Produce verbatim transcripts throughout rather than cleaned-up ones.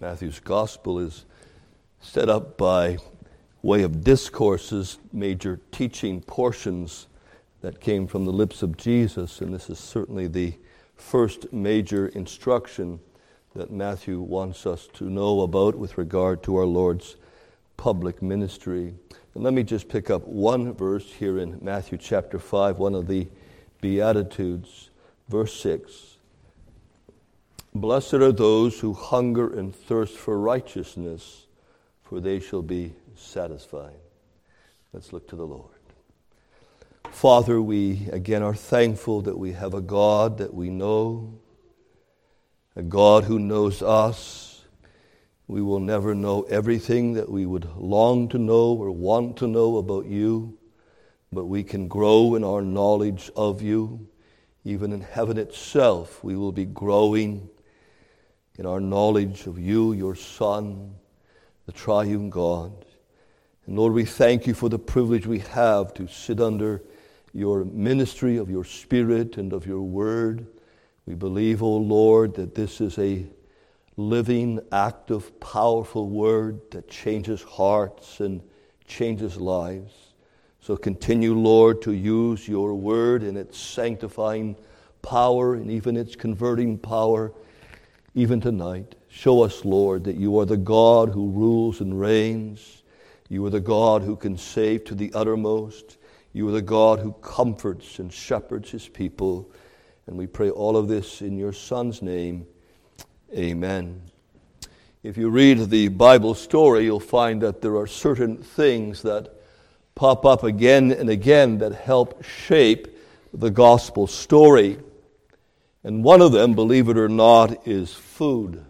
Matthew's gospel is set up by way of discourses, major teaching portions that came from the lips of Jesus, and this is certainly the first major instruction that Matthew wants us to know about with regard to our Lord's public ministry. And let me just pick up one verse here in Matthew chapter five, one of the Beatitudes, verse six. Blessed are those who hunger and thirst for righteousness, for they shall be satisfied. Let's look to the Lord. Father, we again are thankful that we have a God that we know, a God who knows us. We will never know everything that we would long to know or want to know about you, but we can grow in our knowledge of you. Even in heaven itself, we will be growing in our knowledge of you, your Son, the triune God. And Lord, we thank you for the privilege we have to sit under your ministry of your Spirit and of your Word. We believe, O Lord, that this is a living, active, powerful Word that changes hearts and changes lives. So continue, Lord, to use your Word in its sanctifying power and even its converting power even tonight. Show us, Lord, that you are the God who rules and reigns. You are the God who can save to the uttermost. You are the God who comforts and shepherds his people. And we pray all of this in your Son's name. Amen. If you read the Bible story, you'll find that there are certain things that pop up again and again that help shape the gospel story. And one of them, believe it or not, is food.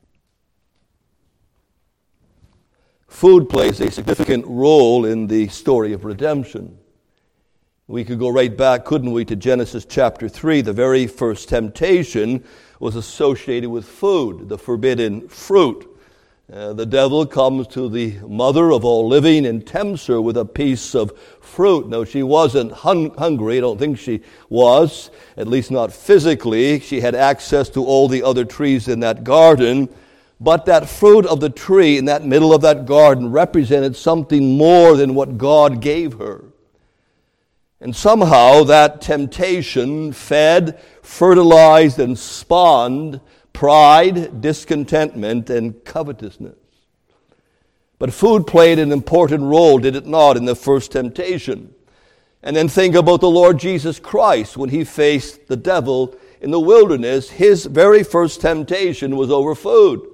Food plays a significant role in the story of redemption. We could go right back, couldn't we, to Genesis chapter three. The very first temptation was associated with food, the forbidden fruit. Uh, the devil comes to the mother of all living and tempts her with a piece of fruit. Now, she wasn't hun- hungry. I don't think she was, at least not physically. She had access to all the other trees in that garden. But that fruit of the tree in that middle of that garden represented something more than what God gave her. And somehow that temptation fed, fertilized, and spawned pride, discontentment, and covetousness. But food played an important role, did it not, in the first temptation? And then think about the Lord Jesus Christ when he faced the devil in the wilderness. His very first temptation was over food.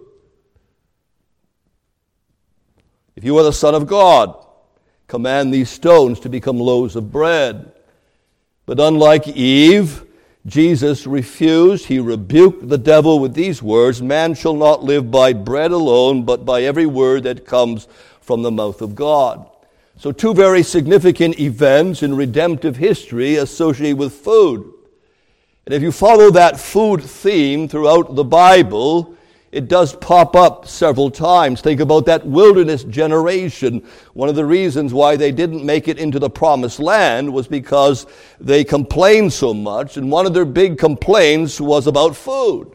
If you are the Son of God, command these stones to become loaves of bread. But unlike Eve, Jesus refused. He rebuked the devil with these words, "Man shall not live by bread alone, but by every word that comes from the mouth of God." So two very significant events in redemptive history associated with food. And if you follow that food theme throughout the Bible, it does pop up several times. Think about that wilderness generation. One of the reasons why they didn't make it into the promised land was because they complained so much, and one of their big complaints was about food.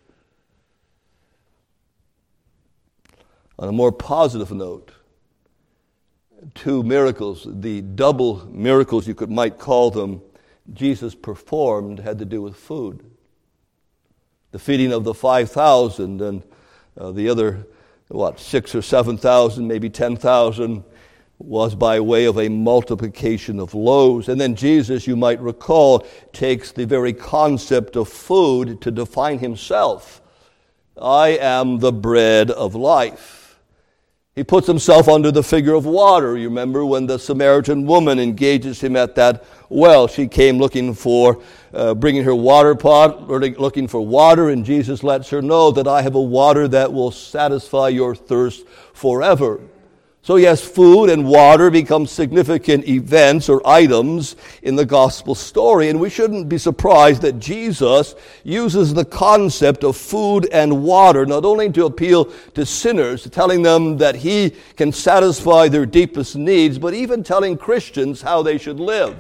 On a more positive note, two miracles, the double miracles you could might call them, Jesus performed had to do with food. The feeding of the five thousand and uh, the other, what, six or seven thousand, maybe ten thousand, was by way of a multiplication of loaves. And then Jesus, you might recall, takes the very concept of food to define himself. I am the bread of life. He puts himself under the figure of water. You remember when the Samaritan woman engages him at that well. She came looking for, uh, bringing her water pot, or looking for water, and Jesus lets her know that I have a water that will satisfy your thirst forever. So yes, food and water become significant events or items in the gospel story, and we shouldn't be surprised that Jesus uses the concept of food and water not only to appeal to sinners, telling them that he can satisfy their deepest needs, but even telling Christians how they should live.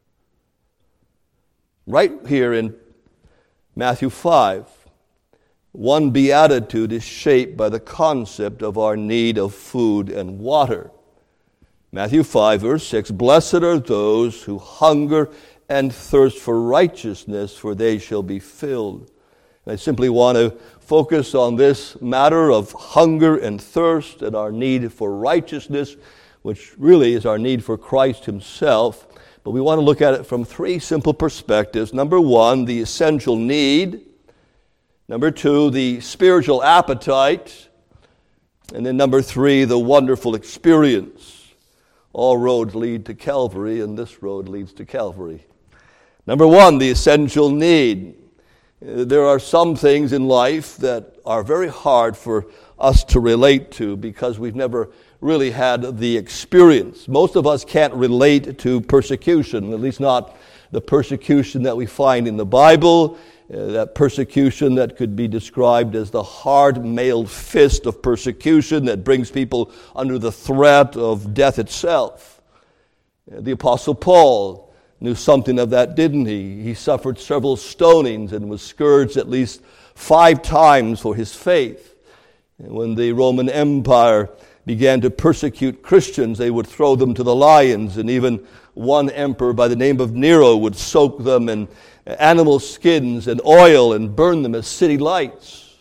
Right here in Matthew five, One beatitude is shaped by the concept of our need of food and water. Matthew five, verse six, "Blessed are those who hunger and thirst for righteousness, for they shall be filled." And I simply want to focus on this matter of hunger and thirst and our need for righteousness, which really is our need for Christ himself. But we want to look at it from three simple perspectives. Number one, the essential need. Number two, the spiritual appetite. And then number three, the wonderful experience. All roads lead to Calvary, and this road leads to Calvary. Number one, the essential need. There are some things in life that are very hard for us to relate to because we've never really had the experience. Most of us can't relate to persecution, at least not the persecution that we find in the Bible, uh, that persecution that could be described as the hard-mailed fist of persecution that brings people under the threat of death itself. Uh, the Apostle Paul knew something of that, didn't he? He suffered several stonings and was scourged at least five times for his faith. And when the Roman Empire began to persecute Christians, they would throw them to the lions, and even one emperor by the name of Nero would soak them in animal skins and oil and burn them as city lights.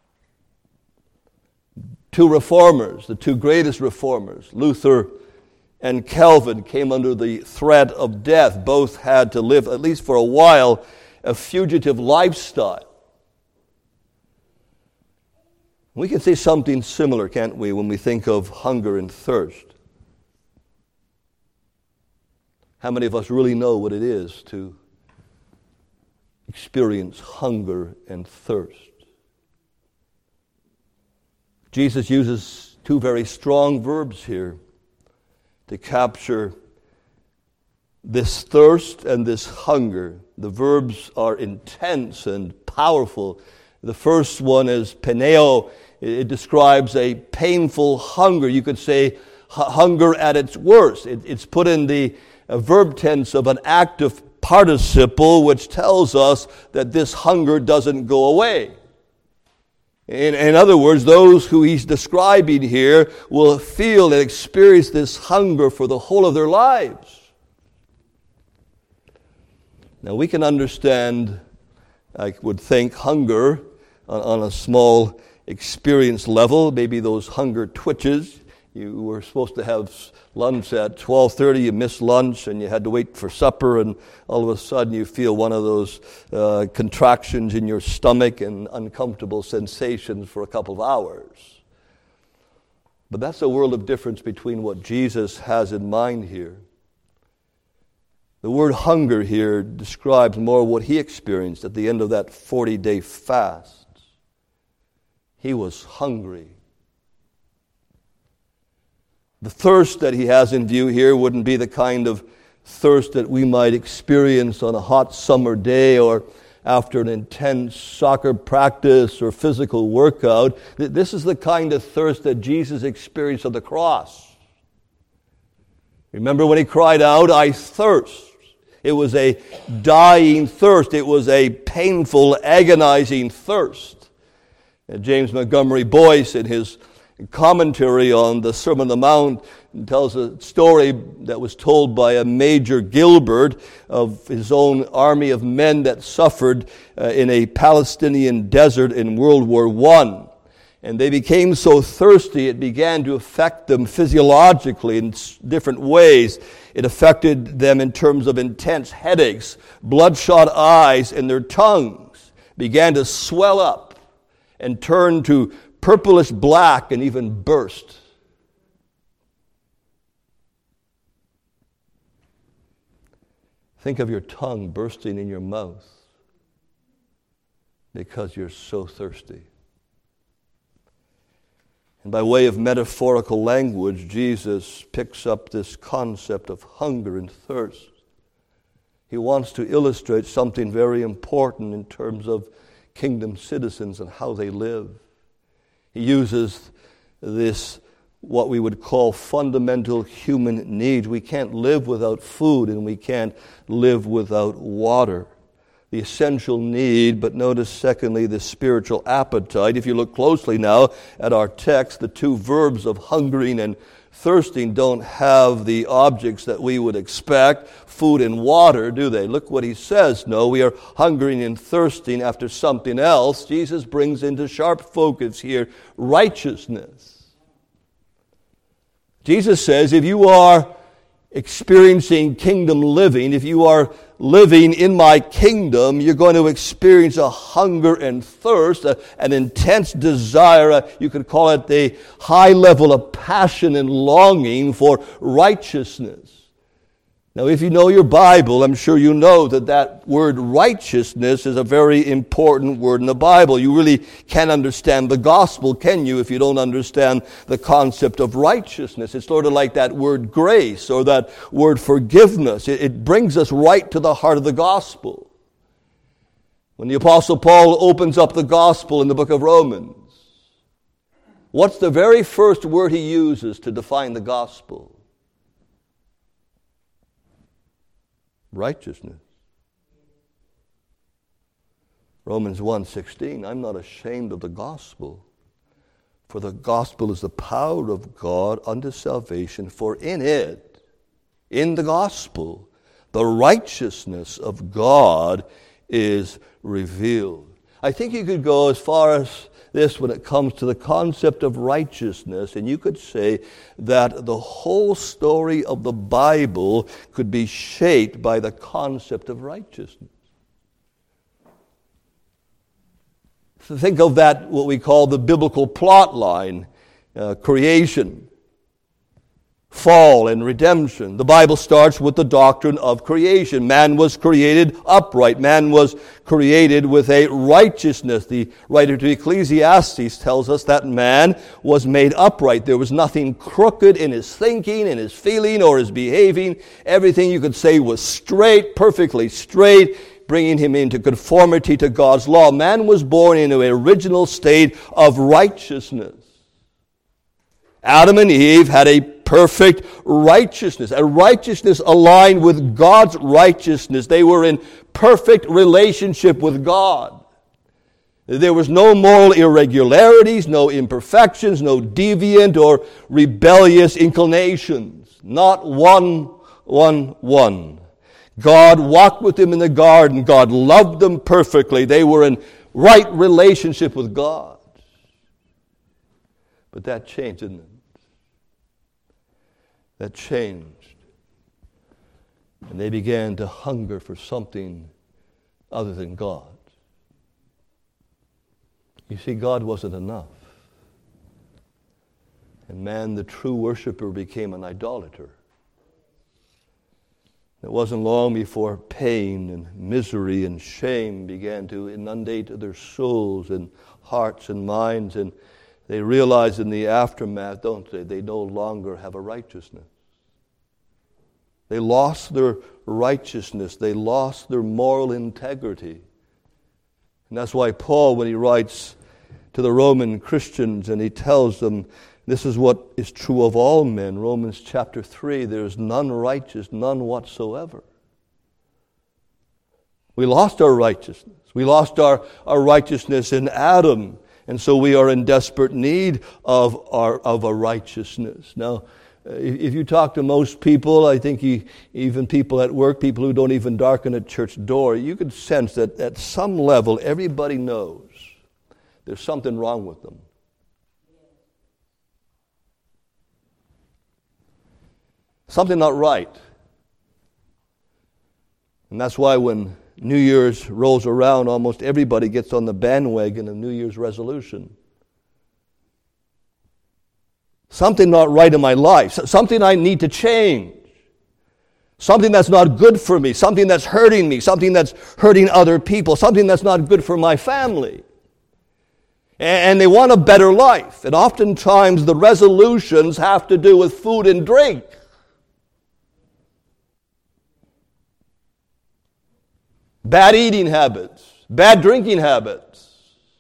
Two reformers, the two greatest reformers, Luther and Calvin, came under the threat of death. Both had to live, at least for a while, a fugitive lifestyle. We can say something similar, can't we, when we think of hunger and thirst? How many of us really know what it is to experience hunger and thirst? Jesus uses two very strong verbs here to capture this thirst and this hunger. The verbs are intense and powerful. The first one is peneo. It describes a painful hunger. You could say hunger at its worst. It, it's put in the uh, verb tense of an active participle, which tells us that this hunger doesn't go away. In, in other words, those who he's describing here will feel and experience this hunger for the whole of their lives. Now, we can understand, I would think, hunger on, on a small experience level, maybe those hunger twitches. You were supposed to have lunch at twelve thirty, you missed lunch, and you had to wait for supper, and all of a sudden you feel one of those uh, contractions in your stomach and uncomfortable sensations for a couple of hours. But that's a world of difference between what Jesus has in mind here. The word hunger here describes more what he experienced at the end of that forty-day fast. He was hungry. The thirst that he has in view here wouldn't be the kind of thirst that we might experience on a hot summer day or after an intense soccer practice or physical workout. This is the kind of thirst that Jesus experienced on the cross. Remember when he cried out, "I thirst." It was a dying thirst. It was a painful, agonizing thirst. And James Montgomery Boyce, in his commentary on the Sermon on the Mount, tells a story that was told by a Major Gilbert of his own army of men that suffered uh, in a Palestinian desert in World War One. And they became so thirsty, it began to affect them physiologically in different ways. It affected them in terms of intense headaches, bloodshot eyes, and their tongues began to swell up and turn to purplish black and even burst. Think of your tongue bursting in your mouth because you're so thirsty. And by way of metaphorical language, Jesus picks up this concept of hunger and thirst. He wants to illustrate something very important in terms of kingdom citizens and how they live. He uses this, what we would call fundamental human needs. We can't live without food, and we can't live without water. the essential need, but notice secondly the spiritual appetite. If you look closely now at our text, the two verbs of hungering and thirsting don't have the objects that we would expect, food and water, do they? Look what he says. No, we are hungering and thirsting after something else. Jesus brings into sharp focus here righteousness. Jesus says if you are experiencing kingdom living, if you are living in my kingdom, you're going to experience a hunger and thirst, a, an intense desire, a, you could call it the high level of passion and longing for righteousness. Now, if you know your Bible, I'm sure you know that that word righteousness is a very important word in the Bible. You really can't understand the gospel, can you, if you don't understand the concept of righteousness? It's sort of like that word grace or that word forgiveness. It, it brings us right to the heart of the gospel. When the Apostle Paul opens up the gospel in the book of Romans, what's the very first word he uses to define the gospel? Righteousness. Romans one sixteen, I'm not ashamed of the gospel, for the gospel is the power of God unto salvation, for in it, in the gospel, the righteousness of God is revealed. I think you could go as far as this when it comes to the concept of righteousness, and you could say that the whole story of the Bible could be shaped by the concept of righteousness. So think of that, what we call the biblical plot line, uh, creation, fall, and redemption. The Bible starts with the doctrine of creation. Man was created upright. Man was created with a righteousness. The writer to Ecclesiastes tells us that man was made upright. There was nothing crooked in his thinking, in his feeling, or his behaving. Everything you could say was straight, perfectly straight, bringing him into conformity to God's law. Man was born into an original state of righteousness. Adam and Eve had a perfect righteousness, a righteousness aligned with God's righteousness. They were in perfect relationship with God. There was no moral irregularities, no imperfections, no deviant or rebellious inclinations. Not one, one, one. God walked with them in the garden. God loved them perfectly. They were in right relationship with God. But that changed, didn't it? That changed. And they began to hunger for something other than God. You see, God wasn't enough. And man, the true worshiper, became an idolater. It wasn't long before pain and misery and shame began to inundate their souls and hearts and minds, and they realized in the aftermath, don't they, they no longer have a righteousness. They lost their righteousness. They lost their moral integrity. And that's why Paul, when he writes to the Roman Christians and he tells them, this is what is true of all men, Romans chapter three, there is none righteous, none whatsoever. We lost our righteousness. We lost our, our righteousness in Adam. And so we are in desperate need of our of a righteousness. Now, if you talk to most people, I think you, even people at work, people who don't even darken a church door, you could sense that at some level everybody knows there's something wrong with them. Something not right. And that's why when New Year's rolls around, almost everybody gets on the bandwagon of New Year's resolution. Something not right in my life. Something I need to change. Something that's not good for me. Something that's hurting me. Something that's hurting other people. Something that's not good for my family. And they want a better life. And oftentimes the resolutions have to do with food and drink. Bad eating habits, bad drinking habits.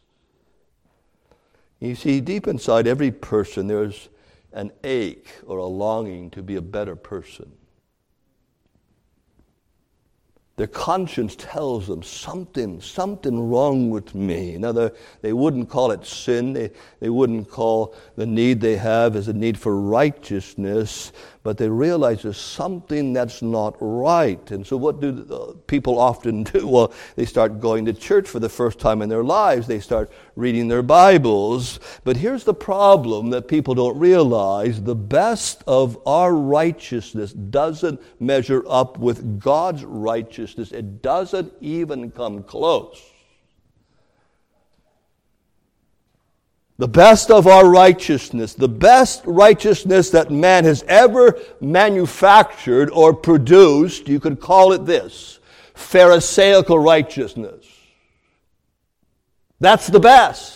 You see, deep inside every person there's an ache or a longing to be a better person. Their conscience tells them something, something wrong with me. Now, they, they wouldn't call it sin. They, they wouldn't call the need they have as a need for righteousness, but they realize there's something that's not right. And so what do people often do? Well, they start going to church for the first time in their lives. They start reading their Bibles. But here's the problem that people don't realize. The best of our righteousness doesn't measure up with God's righteousness. It doesn't even come close. The best of our righteousness, the best righteousness that man has ever manufactured or produced, you could call it this, Pharisaical righteousness. That's the best.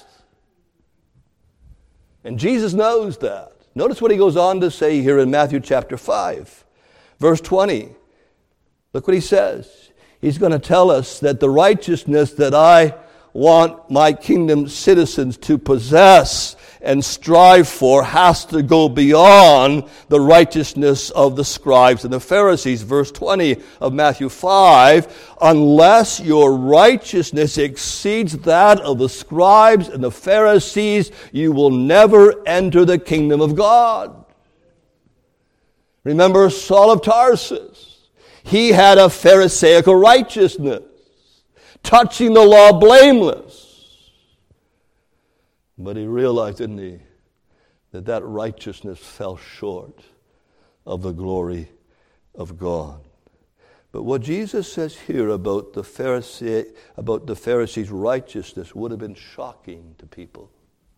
And Jesus knows that. Notice what he goes on to say here in Matthew chapter five, verse twenty. Look what he says. He's going to tell us that the righteousness that I want my kingdom citizens to possess and strive for has to go beyond the righteousness of the scribes and the Pharisees. Verse twenty of Matthew five, unless your righteousness exceeds that of the scribes and the Pharisees, you will never enter the kingdom of God. Remember Saul of Tarsus. He had a Pharisaical righteousness, touching the law blameless. But he realized, didn't he, that that righteousness fell short of the glory of God. But what Jesus says here about the Pharisee, about the Pharisees' righteousness would have been shocking to people.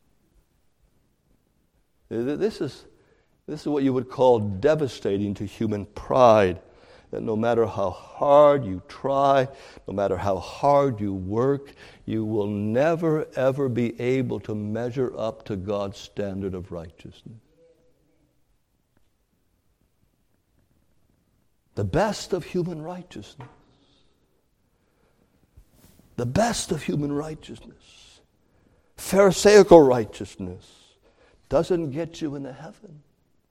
This is, this is what you would call devastating to human pride. That no matter how hard you try, no matter how hard you work, you will never, ever be able to measure up to God's standard of righteousness. The best of human righteousness. The best of human righteousness. Pharisaical righteousness doesn't get you into heaven.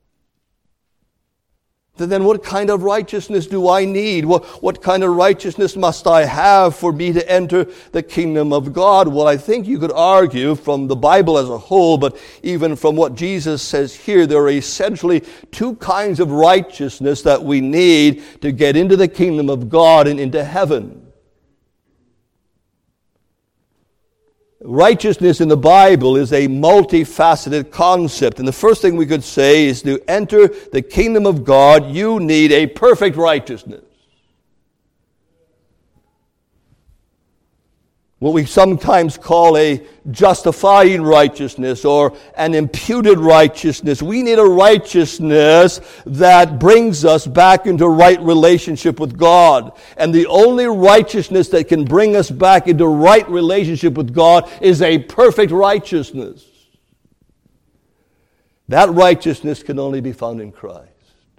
Then what kind of righteousness do I need? What, what kind of righteousness must I have for me to enter the kingdom of God? Well, I think you could argue from the Bible as a whole, but even from what Jesus says here, there are essentially two kinds of righteousness that we need to get into the kingdom of God and into heaven. Righteousness in the Bible is a multifaceted concept. And the first thing we could say is to enter the kingdom of God, you need a perfect righteousness. What we sometimes call a justifying righteousness or an imputed righteousness. We need a righteousness that brings us back into right relationship with God. And the only righteousness that can bring us back into right relationship with God is a perfect righteousness. That righteousness can only be found in Christ.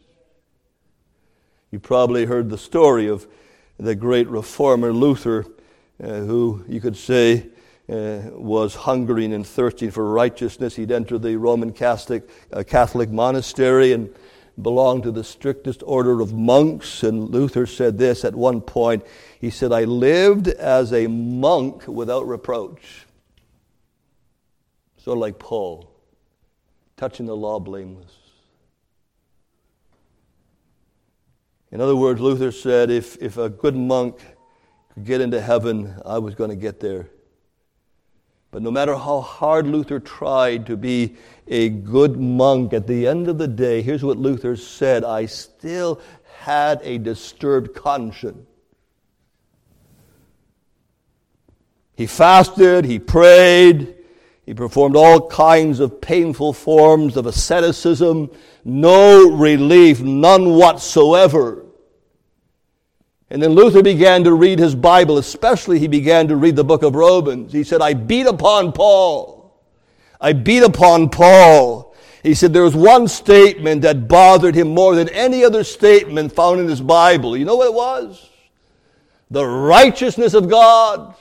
You probably heard the story of the great reformer Luther, Uh, who you could say uh, was hungering and thirsting for righteousness. He'd entered the Roman Catholic, uh, Catholic monastery and belonged to the strictest order of monks. And Luther said this at one point. He said, I lived as a monk without reproach. Sort of like Paul, touching the law blameless. In other words, Luther said, if, if a good monk could get into heaven, I was going to get there. But no matter how hard Luther tried to be a good monk, at the end of the day, here's what Luther said, I still had a disturbed conscience. He fasted, he prayed, he performed all kinds of painful forms of asceticism, no relief, none whatsoever. And then Luther began to read his Bible, especially he began to read the book of Romans. He said, I beat upon Paul. I beat upon Paul. He said there was one statement that bothered him more than any other statement found in his Bible. You know what it was? The righteousness of God.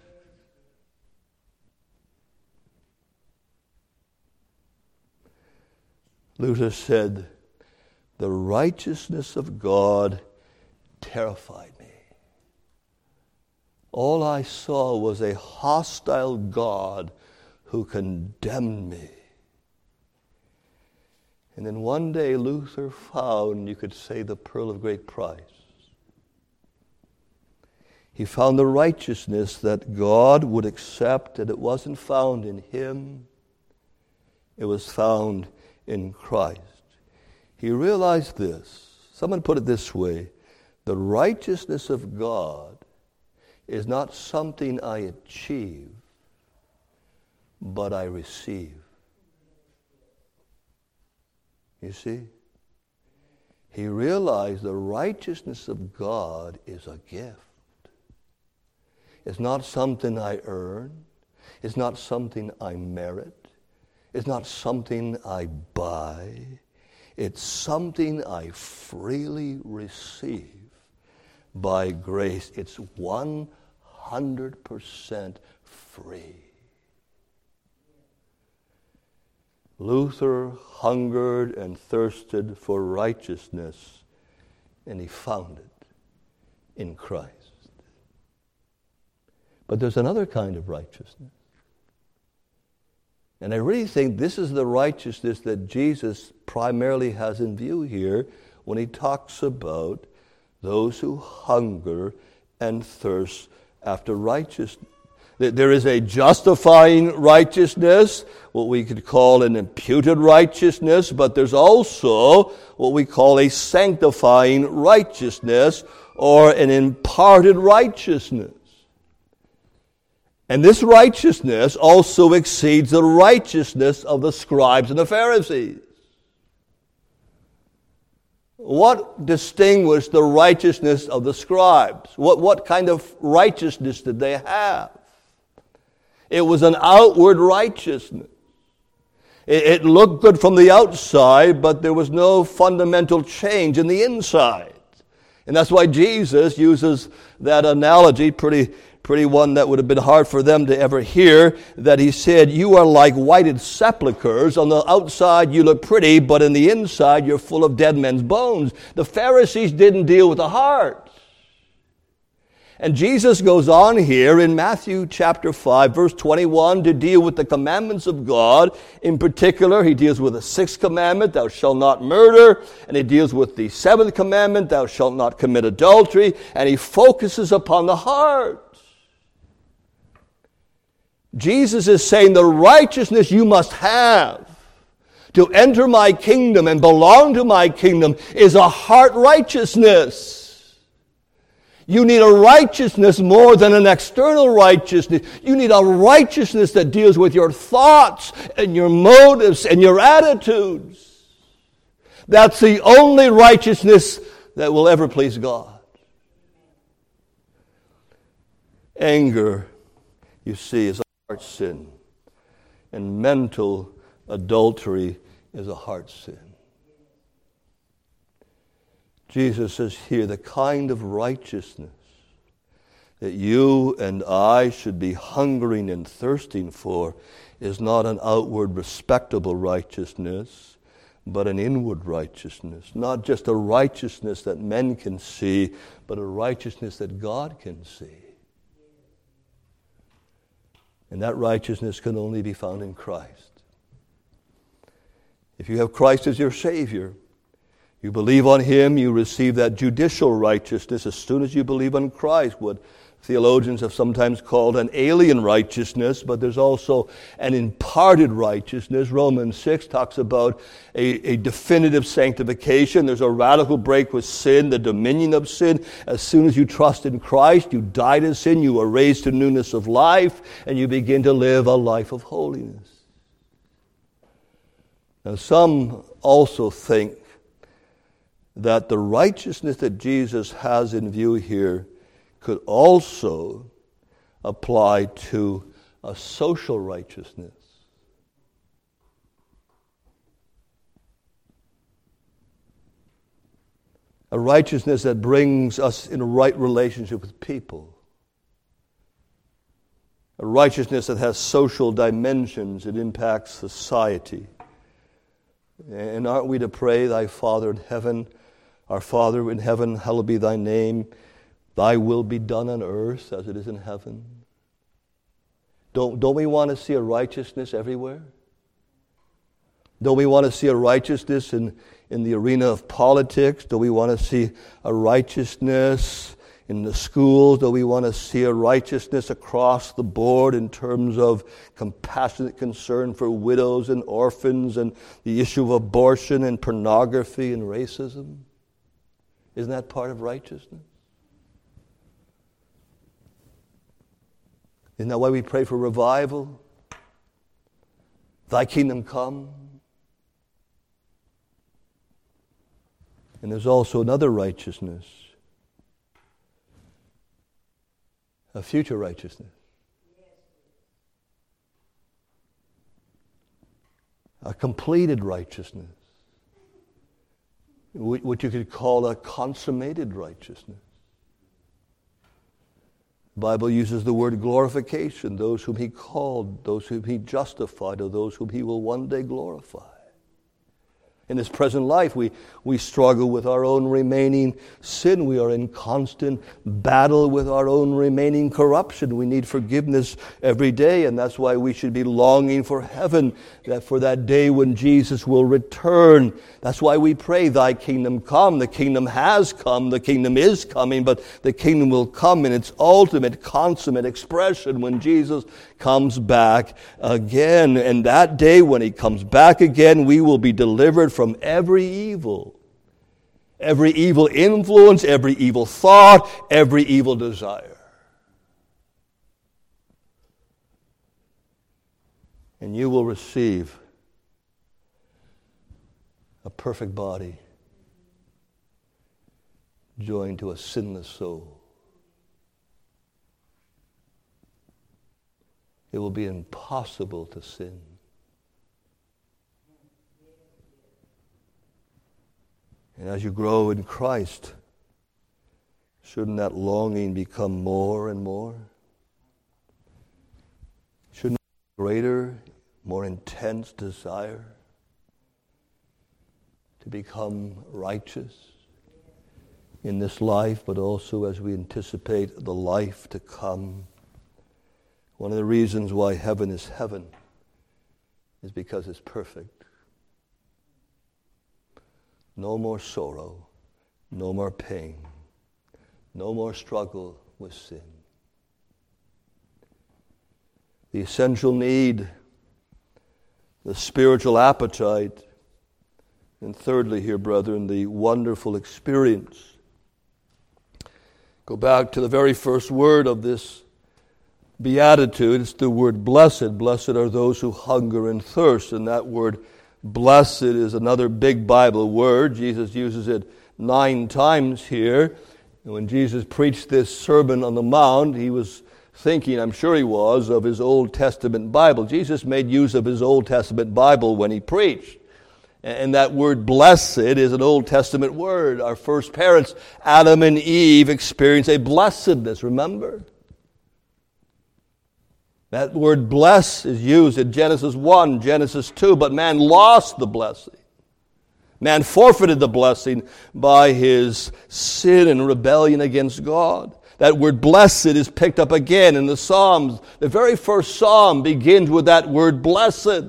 Luther said, the righteousness of God terrified me. all I saw was a hostile God who condemned me. And then one day Luther found, you could say, the pearl of great price. He found the righteousness that God would accept, and it wasn't found in him. It was found in Christ. He realized this. Someone put it this way: the righteousness of God is not something I achieve, but I receive. You see? He realized the righteousness of God is a gift. It's not something I earn. It's not something I merit. It's not something I buy. It's something I freely receive by grace. It's one hundred percent free. Luther hungered and thirsted for righteousness, and he found it in Christ. But there's another kind of righteousness. And I really think this is the righteousness that Jesus primarily has in view here when he talks about those who hunger and thirst after righteousness. There is a justifying righteousness, what we could call an imputed righteousness, but there's also what we call a sanctifying righteousness or an imparted righteousness. And this righteousness also exceeds the righteousness of the scribes and the Pharisees. What distinguished the righteousness of the scribes? What, what kind of righteousness did they have? It was an outward righteousness. It, it looked good from the outside, but there was no fundamental change in the inside. And that's why Jesus uses that analogy, pretty pretty one that would have been hard for them to ever hear, that he said, you are like whited sepulchres. On the outside you look pretty, but in the inside you're full of dead men's bones. The Pharisees didn't deal with the heart. And Jesus goes on here in Matthew chapter five, verse twenty-one, to deal with the commandments of God. In particular, he deals with the sixth commandment, thou shalt not murder. And he deals with the seventh commandment, thou shalt not commit adultery. And he focuses upon the heart. Jesus is saying the righteousness you must have to enter my kingdom and belong to my kingdom is a heart righteousness. You need a righteousness more than an external righteousness. You need a righteousness that deals with your thoughts and your motives and your attitudes. That's the only righteousness that will ever please God. Anger, you see, is a heart sin. And mental adultery is a heart sin. Jesus says here, the kind of righteousness that you and I should be hungering and thirsting for is not an outward respectable righteousness, but an inward righteousness. Not just a righteousness that men can see, but a righteousness that God can see. And that righteousness can only be found in Christ. If you have Christ as your Savior, you believe on Him, you receive that judicial righteousness as soon as you believe on Christ, what theologians have sometimes called an alien righteousness, but there's also an imparted righteousness. Romans six talks about a, a definitive sanctification. There's a radical break with sin, the dominion of sin. As soon as you trust in Christ, you die to sin, you are raised to newness of life, and you begin to live a life of holiness. Now, some also think that the righteousness that Jesus has in view here could also apply to a social righteousness. A righteousness that brings us in a right relationship with people. A righteousness that has social dimensions. It impacts society. And aren't we to pray, Thy Father in heaven, our Father in heaven, hallowed be Thy name. Thy will be done on earth as it is in heaven. Don't, don't we want to see a righteousness everywhere? Don't we want to see a righteousness in, in the arena of politics? Do we want to see a righteousness in the schools? Do we want to see a righteousness across the board in terms of compassionate concern for widows and orphans and the issue of abortion and pornography and racism? Isn't that part of righteousness? Isn't that why we pray for revival? Thy kingdom come. And there's also another righteousness, a future righteousness. A completed righteousness. What you could call a consummated righteousness. The Bible uses the word glorification, those whom he called, those whom he justified, or those whom he will one day glorify. In this present life, we, we struggle with our own remaining sin. We are in constant battle with our own remaining corruption. We need forgiveness every day, and that's why we should be longing for heaven, that for that day when Jesus will return. That's why we pray, Thy kingdom come. The kingdom has come. The kingdom is coming, but the kingdom will come in its ultimate, consummate expression when Jesus comes back again. And that day when he comes back again, we will be delivered from every evil, every evil influence, every evil thought, every evil desire. And you will receive a perfect body joined to a sinless soul. It will be impossible to sin. And as you grow in Christ, shouldn't that longing become more and more? Shouldn't a greater, more intense desire to become righteous in this life, but also as we anticipate the life to come? One of the reasons why heaven is heaven is because it's perfect. No more sorrow, no more pain, no more struggle with sin. The essential need, the spiritual appetite, and thirdly here, brethren, the wonderful experience. Go back to the very first word of this beatitude. It's the word blessed. Blessed are those who hunger and thirst, and that word blessed is another big Bible word. Jesus uses it nine times here. And when Jesus preached this Sermon on the Mount, he was thinking, I'm sure he was, of his Old Testament Bible. Jesus made use of his Old Testament Bible when he preached. And that word blessed is an Old Testament word. Our first parents, Adam and Eve, experienced a blessedness, remember? That word bless is used in Genesis one, Genesis two, but man lost the blessing. Man forfeited the blessing by his sin and rebellion against God. That word blessed is picked up again in the Psalms. The very first psalm begins with that word blessed.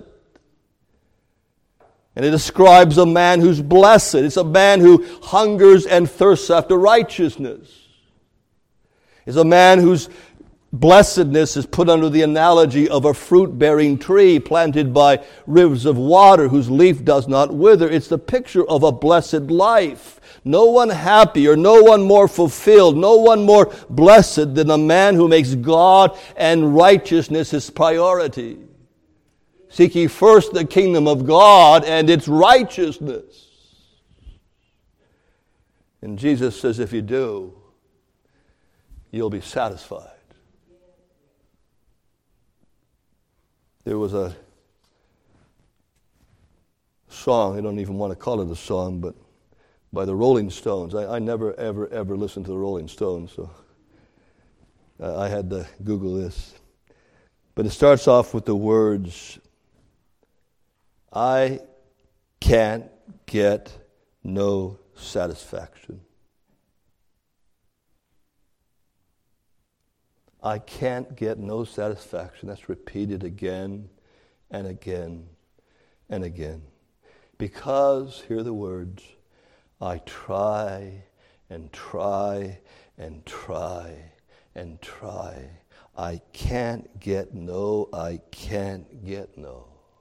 And it describes a man who's blessed. It's a man who hungers and thirsts after righteousness. It's a man whose blessedness is put under the analogy of a fruit-bearing tree planted by rivers of water whose leaf does not wither. It's the picture of a blessed life. No one happier, no one more fulfilled, no one more blessed than a man who makes God and righteousness his priority. Seek ye first the kingdom of God and its righteousness. And Jesus says, if you do, you'll be satisfied. There was a song, I don't even want to call it a song, but by the Rolling Stones. I, I never, ever, ever listened to the Rolling Stones, so I had to Google this. But it starts off with the words, I can't get no satisfaction. I can't get no satisfaction. That's repeated again and again and again. Because, hear the words, I try and try and try and try. I can't get no, I can't get no.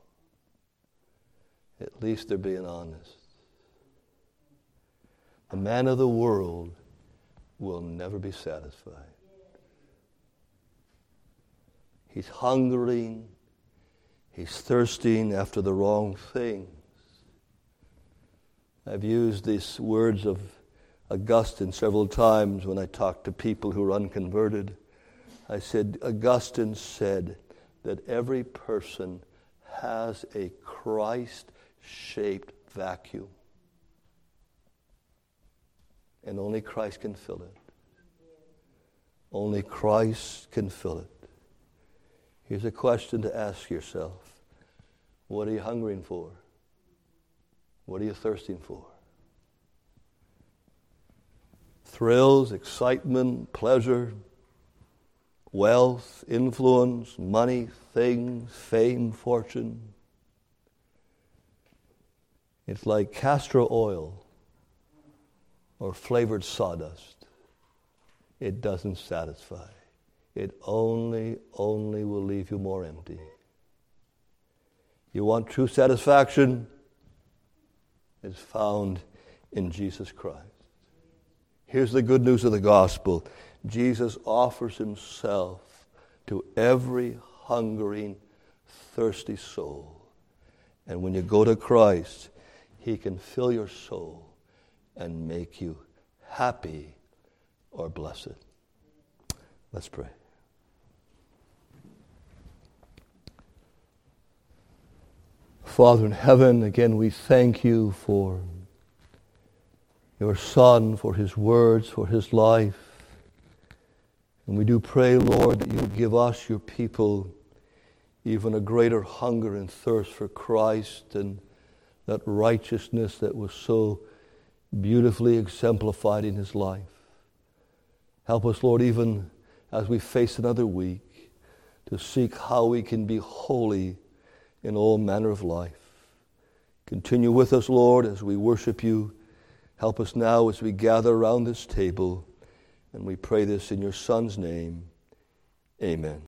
At least they're being honest. The man of the world will never be satisfied. He's hungering, he's thirsting after the wrong things. I've used these words of Augustine several times when I talk to people who are unconverted. I said, Augustine said that every person has a Christ-shaped vacuum. And only Christ can fill it. Only Christ can fill it. Here's a question to ask yourself. What are you hungering for? What are you thirsting for? Thrills, excitement, pleasure, wealth, influence, money, things, fame, fortune. It's like castor oil or flavored sawdust. It doesn't satisfy. It only, only will leave you more empty. You want true satisfaction? It's found in Jesus Christ. Here's the good news of the gospel. Jesus offers himself to every hungering, thirsty soul. And when you go to Christ, he can fill your soul and make you happy or blessed. Let's pray. Father in heaven, again we thank you for your Son, for his words, for his life. And we do pray, Lord, that you'll give us, your people, even a greater hunger and thirst for Christ and that righteousness that was so beautifully exemplified in his life. Help us, Lord, even as we face another week, to seek how we can be holy in all manner of life. Continue with us, Lord, as we worship you. Help us now as we gather around this table, and we pray this in your Son's name. Amen.